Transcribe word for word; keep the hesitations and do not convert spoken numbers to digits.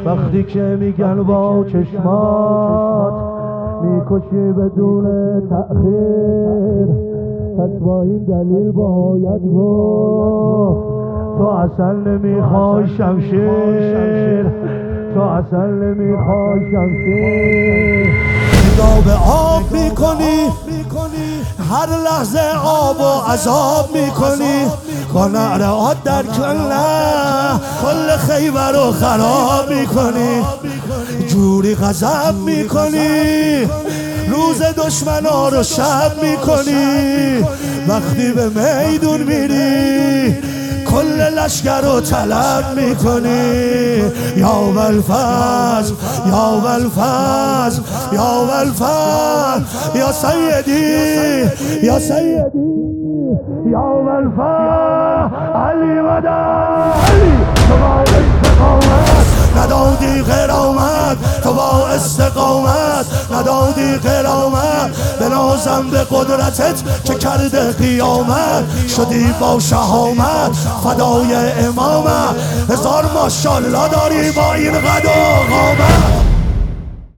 وقتی که میگن با چشمات میکشی بدون تأخیر، پس با این دلیل باید گفت تو اصلا نمیخوای شمشیر، تو اصلا نمیخوای شمشیر. نگاه به آب میکنی، هر لحظه آب و عذاب میکنی، با نعرات در کله کل خیبر رو خراب میکنی، جوری غضب میکنی، روز دشمنا رو شب میکنی، وقتی به میدون میری کل لشکر رو طلب میکنی. یا بالفضل یا بالفضل یا بالفضل یا سیدی یا سیدی یا بالفضل علی مدد علی. تو با استقامت ندادی غرامت، تو با استقامت ندادی غرامت، بنازم به قدرتت که کرده قیامت، شدی با شهامت فدای امامت، هزار ماشاءالله داری با این قد و قامت.